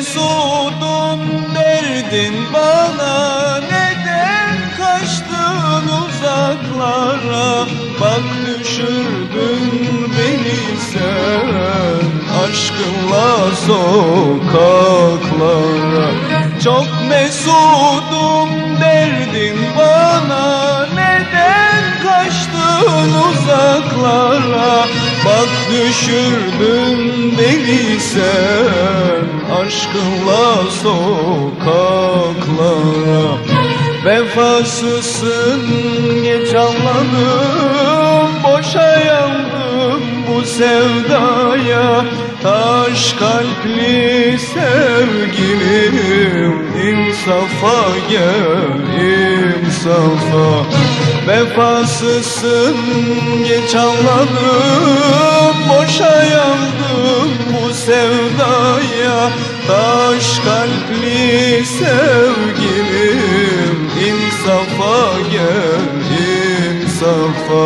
mesudum derdin bana, neden kaçtın uzaklara? Bak düşürdün beni sen aşkınla sokaklara. Çok mesudum derdin bana, neden kaçtın uzaklara? Bak düşürdün beni sen aşkınla sokaklara. Vefasızsın geç anladım, boşa yandım bu sevdaya. Taş kalpli sevgilim, insafa gel insafa. Vefasızsın geç anladım, boşa yandım bu sevdaya. Taş kalpli sevgilim, insafa gel insafa.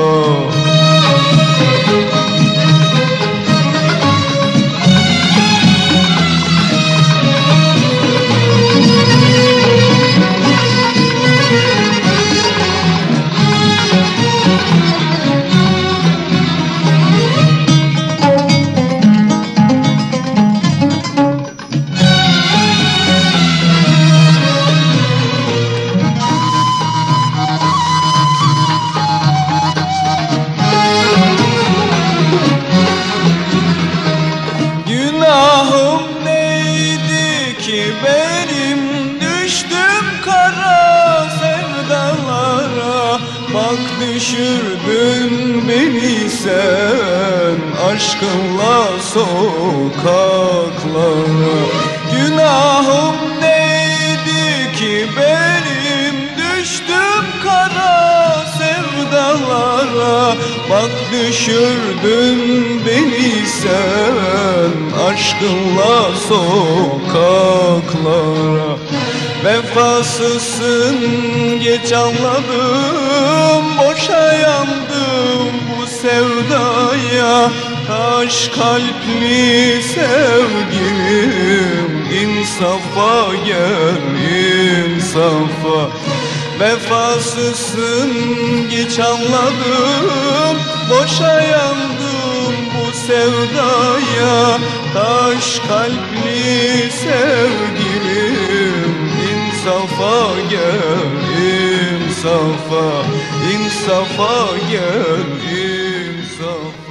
Günahım neydi ki benim, düştüm kara sevdalara. Bak düşürdün beni sen aşkınla sokaklara. Günahım neydi ki benim, düştüm kara sevdalara. Bak düşürdün beni sen aşkınla sokaklara. Vefasızsın geç anladım, boşa yandım bu sevdaya. Taş kalpli sevgilim, insafa gel insafa. Vefasızsın geç anladım, boşa yandım bu sevdaya. Taş kalpli sevgilim, insafa gel insafa. İnsafa gel insafa.